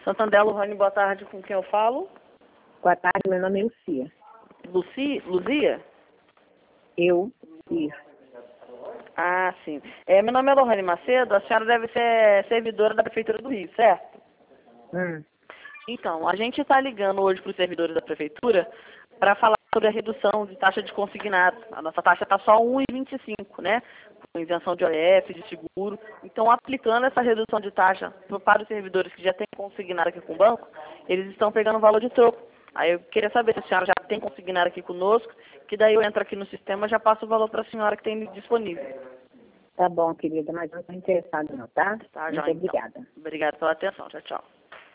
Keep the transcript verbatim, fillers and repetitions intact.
Santander, Lohane, boa tarde. Com quem eu falo? Boa tarde, meu nome é Lucia. Luci, Luzia? Eu, isso. Ah, sim. É, meu nome é Lohane Macedo, a senhora deve ser servidora da Prefeitura do Rio, certo? Hum. Então, a gente está ligando hoje para os servidores da Prefeitura para falar sobre a redução de taxa de consignado. A nossa taxa está só um vírgula vinte e cinco, né? Com isenção de O F, de seguro. Então, aplicando essa redução de taxa para os servidores que já têm consignado aqui com o banco, eles estão pegando o valor de troco. Aí eu queria saber se a senhora já tem consignado aqui conosco, que daí eu entro aqui no sistema e já passo o valor para a senhora que tem disponível. Tá bom, querida, mas não estou interessada não, tá? Tá, Muito já, então. obrigada. Obrigada pela atenção. Tchau, tchau.